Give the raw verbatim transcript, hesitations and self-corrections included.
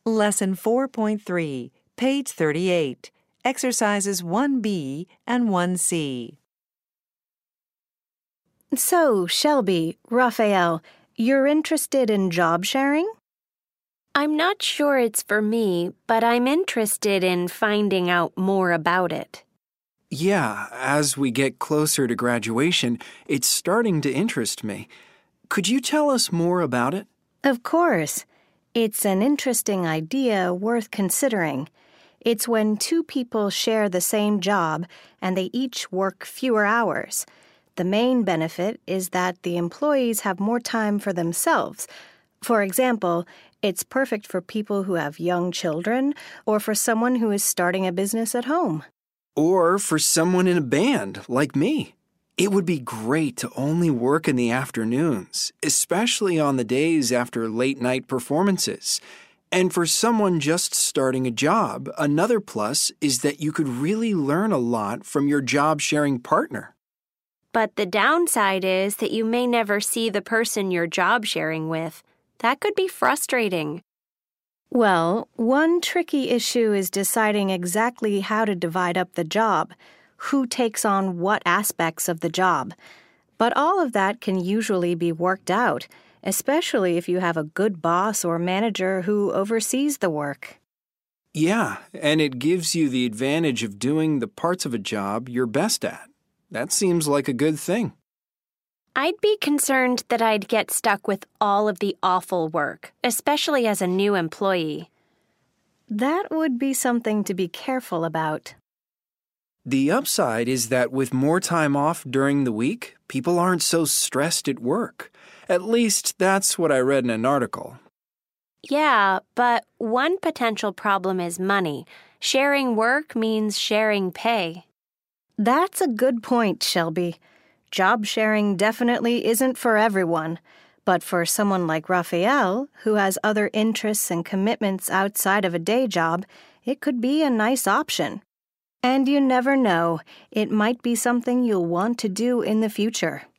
Lesson four point three, page thirty-eight, exercises one B and one C. So, Shelby, Raphael, you're interested in job sharing? I'm not sure it's for me, but I'm interested in finding out more about it. Yeah, as we get closer to graduation, it's starting to interest me. Could you tell us more about it? Of course. It's an interesting idea worth considering. It's when two people share the same job and they each work fewer hours. The main benefit is that the employees have more time for themselves. For example, it's perfect for people who have young children or for someone who is starting a business at home. Or for someone in a band, like me. It would be great to only work in the afternoons, especially on the days after late-night performances. And for someone just starting a job, another plus is that you could really learn a lot from your job-sharing partner. But the downside is that you may never see the person you're job sharing with. That could be frustrating. Well, one tricky issue is deciding exactly how to divide up the job, who takes on what aspects of the job. But all of that can usually be worked out, especially if you have a good boss or manager who oversees the work. Yeah, and it gives you the advantage of doing the parts of a job you're best at. That seems like a good thing. I'd be concerned that I'd get stuck with all of the awful work, especially as a new employee. That would be something to be careful about. The upside is that with more time off during the week, people aren't so stressed at work. At least that's what I read in an article. Yeah, but one potential problem is money. Sharing work means sharing pay. That's a good point, Shelby. Job sharing definitely isn't for everyone, but for someone like Raphael, who has other interests and commitments outside of a day job, it could be a nice option. And you never know, it might be something you'll want to do in the future.